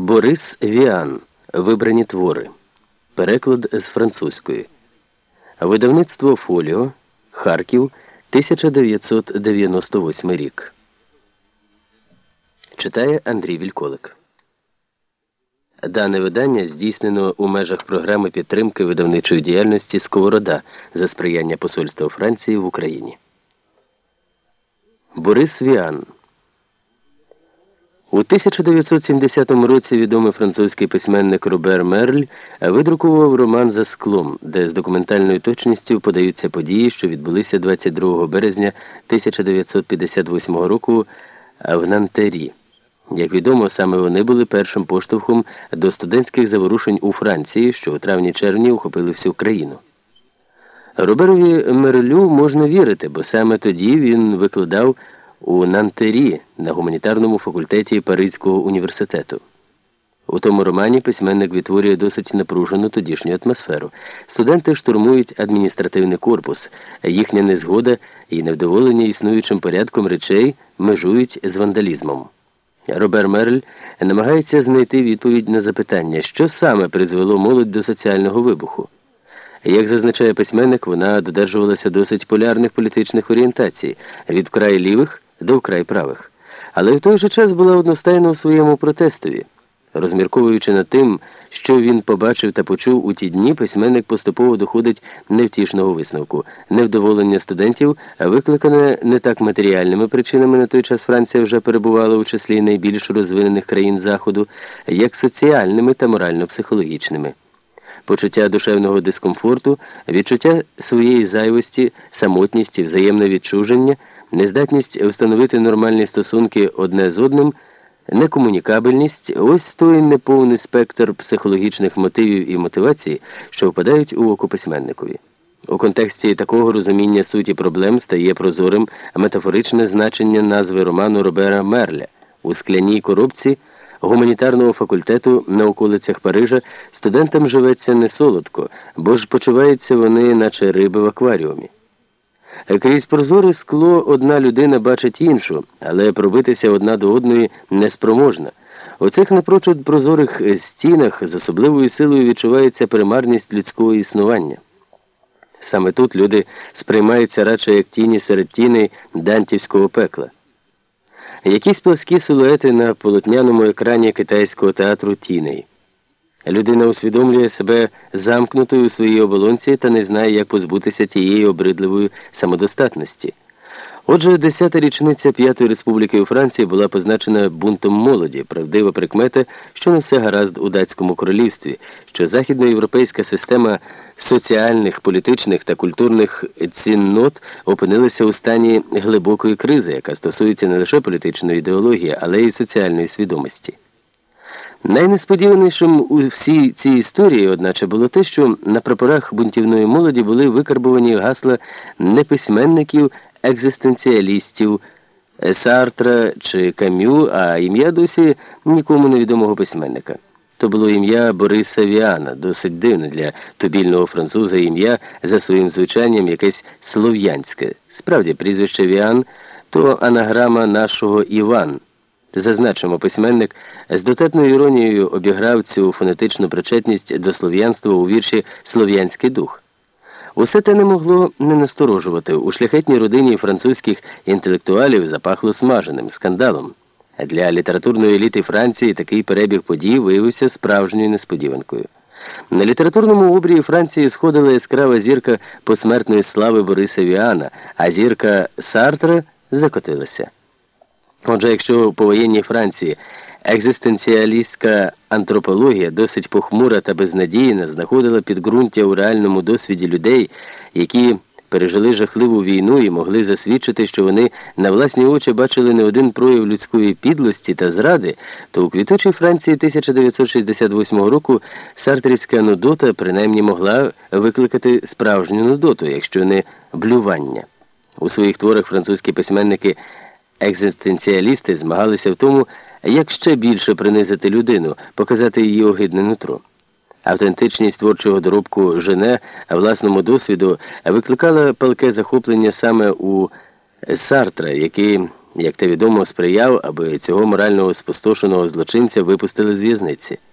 Борис Віан. Вибрані твори. Переклад з французької. Видавництво «Фоліо», Харків, 1998 рік. Читає Андрій Вільколик. Дане видання здійснено у межах програми підтримки видавничої діяльності «Сковорода» за сприяння Посольства Франції в Україні. Борис Віан. У 1970 році відомий французький письменник Робер Мерль видрукував роман «За склом», де з документальною точністю подаються події, що відбулися 22 березня 1958 року в Нантері. Як відомо, саме вони були першим поштовхом до студентських заворушень у Франції, що у травні-червні охопили всю країну. Роберові Мерлю можна вірити, бо саме тоді він викладав у Нантері на гуманітарному факультеті Паризького університету. У тому романі письменник відтворює досить напружену тодішню атмосферу. Студенти штурмують адміністративний корпус, їхня незгода і невдоволення існуючим порядком речей межують з вандалізмом. Робер Мерль намагається знайти відповідь на запитання, що саме призвело молодь до соціального вибуху. Як зазначає письменник, вона додержувалася досить полярних політичних орієнтацій, від вкрай лівих до вкрай правих. Але в той же час була одностайна у своєму протестові. Розмірковуючи над тим, що він побачив та почув у ті дні, письменник поступово доходить невтішного висновку. Невдоволення студентів, викликане не так матеріальними причинами, на той час Франція вже перебувала у числі найбільш розвинених країн Заходу, як соціальними та морально-психологічними. Почуття душевного дискомфорту, відчуття своєї зайвості, самотність і взаємне відчуження, нездатність встановити нормальні стосунки одне з одним, некомунікабельність – ось той неповний спектр психологічних мотивів і мотивацій, що впадають у око письменникові. У контексті такого розуміння суті проблем стає прозорим метафоричне значення назви роману Робера Мерля. У скляній коробці гуманітарного факультету на околицях Парижа студентам живеться не солодко, бо ж почуваються вони, наче риби в акваріумі. Крізь прозоре скло одна людина бачить іншу, але пробитися одна до одної неспроможна. У цих напрочуд прозорих стінах з особливою силою відчувається примарність людського існування. Саме тут люди сприймаються радше як тіні серед тіней дантівського пекла. Якісь пласкі силуети на полотняному екрані китайського театру тіней. Людина усвідомлює себе замкнутою у своїй оболонці та не знає, як позбутися тієї обридливої самодостатності. Отже, 10-та річниця П'ятої Республіки у Франції була позначена бунтом молоді, правдива прикмета, що не все гаразд у датському королівстві, що західноєвропейська система соціальних, політичних та культурних ціннот опинилася у стані глибокої кризи, яка стосується не лише політичної ідеології, але й соціальної свідомості. Найнесподіванішим у всій цій історії, одначе, було те, що на прапорах бунтівної молоді були викарбувані гасла не письменників, екзистенціалістів, Сартра чи Кам'ю, а ім'я досі нікому невідомого письменника. То було ім'я Бориса Віана, досить дивне для тубільного француза ім'я за своїм звучанням якесь слов'янське. Справді, прізвище Віан – то анаграма нашого Іван. Зазначимо, письменник з дотепною іронією обіграв цю фонетичну причетність до слов'янства у вірші «Слов'янський дух». Усе те не могло не насторожувати. У шляхетній родині французьких інтелектуалів запахло смаженим, скандалом. Для літературної еліти Франції такий перебіг подій виявився справжньою несподіванкою. На літературному обрії Франції сходила яскрава зірка посмертної слави Бориса Віана, а зірка Сартра закотилася. Отже, якщо у повоєнній Франції екзистенціалістська антропологія, досить похмура та безнадійна, знаходила підґрунтя у реальному досвіді людей, які пережили жахливу війну і могли засвідчити, що вони на власні очі бачили не один прояв людської підлості та зради, то у квітучій Франції 1968 року сартрівська нудота принаймні могла викликати справжню нудоту, якщо не блювання. У своїх творах французькі письменники екзистенціалісти змагалися в тому, як ще більше принизити людину, показати її огидне нутро. Автентичність творчого доробку Жене власному досвіду викликала палке захоплення саме у Сартра, який як те відомо, сприяв, аби цього морально спустошеного злочинця випустили з в'язниці.